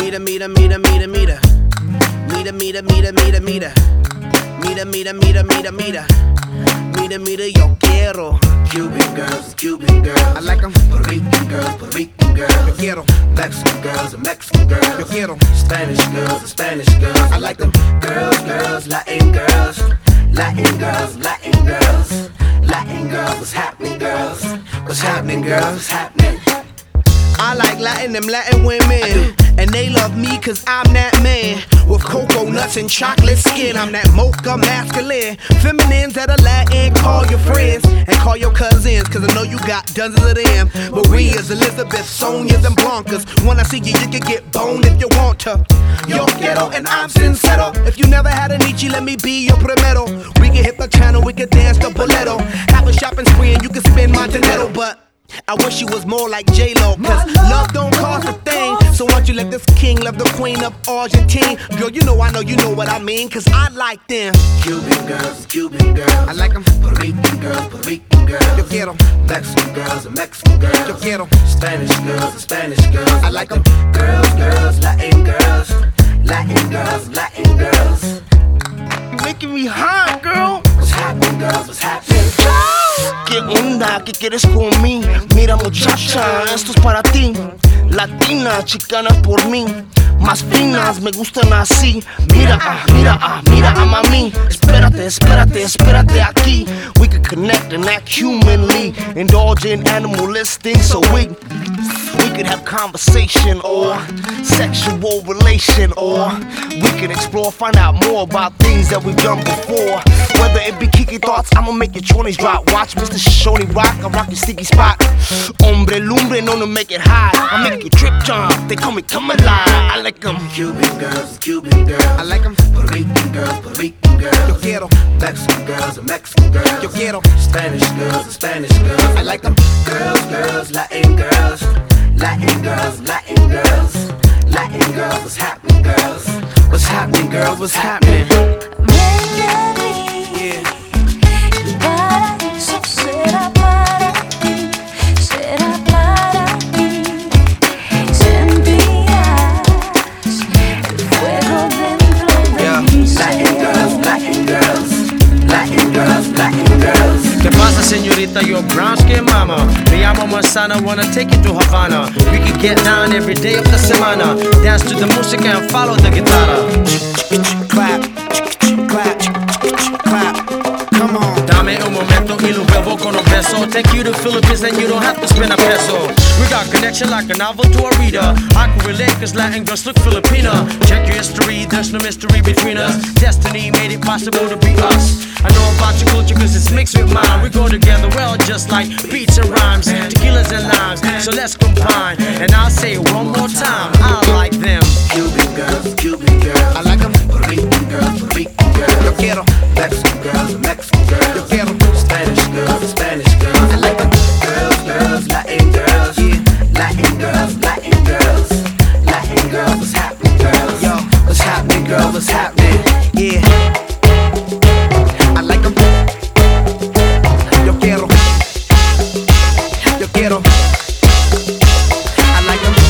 mira, mira, mira, mira, mira. Mira, mira, mira, mira, mira. Mira, mira, mira, mira, mira. Mira, mira, yo quiero Cuban girls, Cuban girls. I like them. Puerto Rican girls, Puerto Rican girls. Yo quiero Mexican girls, Mexican girls. Yo quiero Spanish girls, Spanish girls. I like them. Girls, girls, Latin girls. Latin girls, Latin girls. Latin girls, what's happening, girls? What's happening, girls? What's happening? I like Latin, them Latin women. And they love me cause I'm that man. With cocoa nuts and chocolate skin. I'm that mocha masculine. Feminines that are Latin, call your friends. And call your cousins, cause I know you got dozens of them. Marias, Elizabeth, Sonias, and Blancas. When I see you, you can get boned if you want to. Yo quiero and I'm sincero. If you never had a Nietzsche, let me be your primero. We can hit the channel, we can dance the boleto. Have a shopping spree and you can spend my dinero. But I wish you was more like J-Lo, cause love don't cost a thing. So why don't you let this king love the queen of Argentine? Girl, you know what I mean, cause I like them. Cuban girls, Cuban girls. I like them. Puerto Rican girls, Puerto Rican girls. Yo quiero Mexican girls, Mexican girls. Yo quiero Spanish girls, Spanish girls. I like them. Girls, girls, Latin girls. Latin girls, Latin girls. You're making me hot, girl. What's happening, girls? What's happening? ¿Qué onda? ¿Qué quieres con mí? Mira muchacha, esto es para ti. Latina, chicana por mí. Más finas, me gustan así. Mira, mira a mami. Espérate, espérate, espérate aquí. We can connect and act humanly. Indulge in animalistic, so we could have conversation or sexual relation, or we could explore, find out more about things that we've done before. Whether it be kiki thoughts, I'ma make your 20s drop. Watch Mr. Shoney rock, I rock your sticky spot. Hombre lumbre, known to make it hot. I make you trip jump, they call me come alive. I like them. Cuban girls, Cuban girls. I like them. Puerto Rican girls, Puerto Rican girls. Yo quiero Mexican girls, Mexican girls. Yo quiero Spanish girls, Spanish girls. I like them. Girls, girls, Latin girls. Latin girls, Latin girls. Latin girls, what's happening, girls? What's happening, girls? What's happening? Yeah. Para eso será para ti, será para ti. Sentirás el fuego dentro de mí. Latin girls, Latin girls. Latin girls, Latin girls. ¿Qué pasa, señorita? You're brown skin mama. Me llamo Manzana, wanna take you to Havana. We can get down every day of the semana. Dance to the music and follow the guitarra. Clap, clap, clap. Come on. Dame un momento y lo vuelvo con un beso. Take you to Philippines and you don't have to spend a peso. We got connection like a novel to a reader. I can relate cause Latin girls look Filipina. Check your history, there's no mystery between us. Destiny made it possible to be us. I know about your culture cause it's mixed with mine. We go together well just like beats and rhymes, tequilas and limes. So let's combine. And I'll say it one more time, I like them. Cuban girls, Cuban girls. I like them. Puerto Rican girls, Puerto Rican girls. Yo quiero Mexican girls, Mexican girls. Yo quiero Spanish girls, Spanish girls. I like them. Girls, girls, Latin girls. Yeah. Latin girls, Latin girls. Latin girls, what's happening, girls? Yo, what's happening, girl? What's happening? Yeah. I like them. Yo quiero. Yo quiero. I like them.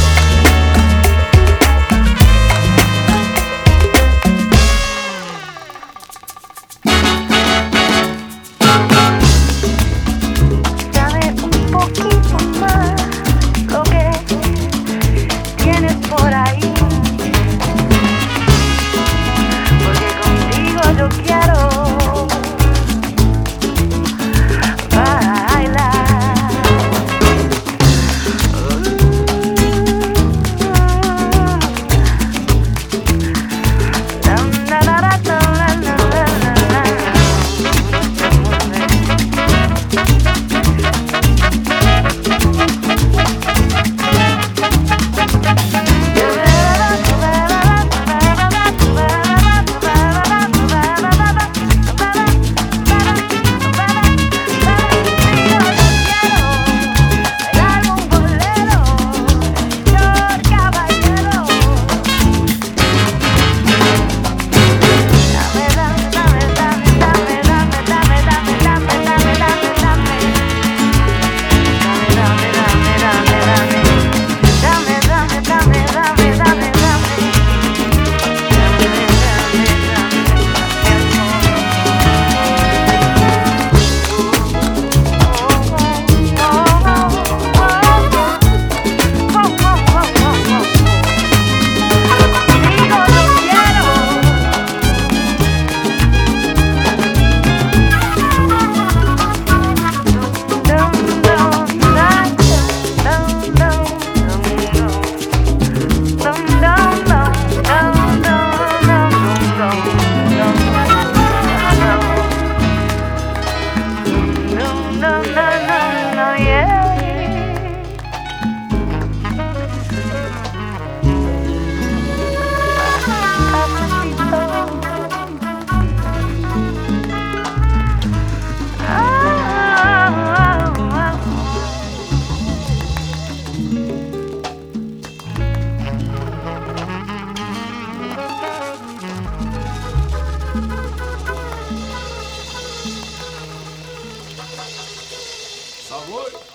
What?